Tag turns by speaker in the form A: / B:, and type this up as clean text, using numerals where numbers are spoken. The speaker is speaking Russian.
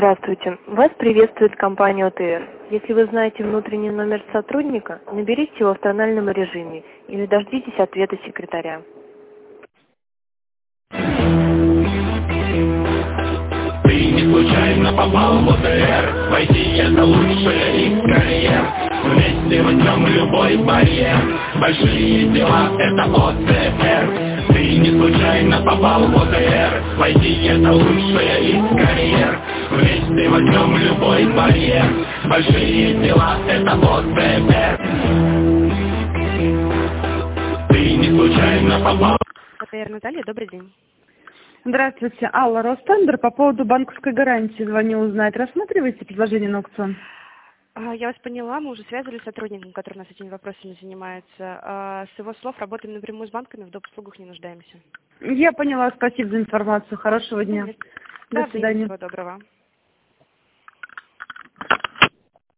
A: Здравствуйте. Вас приветствует компания ОТР. Если вы знаете внутренний номер сотрудника, наберите его в тональном режиме или дождитесь ответа секретаря.
B: Ты не случайно попал в ОТР. Войти это лучшее из карьер. Вместе возьмем любой барьер. Большие дела это ОТР. Ты не случайно попал в ОТР. Войти это лучшее из карьер. Вместе возьмем любой барьер. Большие дела это ОТР. Ты не случайно попал.
C: ОТР Наталья, добрый день.
D: Здравствуйте, Алла, Ростендер. По поводу банковской гарантии звоню узнать. Рассматриваете предложение на аукцион?
C: Я вас поняла, мы уже связывались с сотрудником, который у нас этими вопросами занимается. С его слов, работаем напрямую с банками, в доп. Услугах не нуждаемся.
D: Я поняла, спасибо за информацию. Хорошего дня. До свидания.
C: Всего доброго.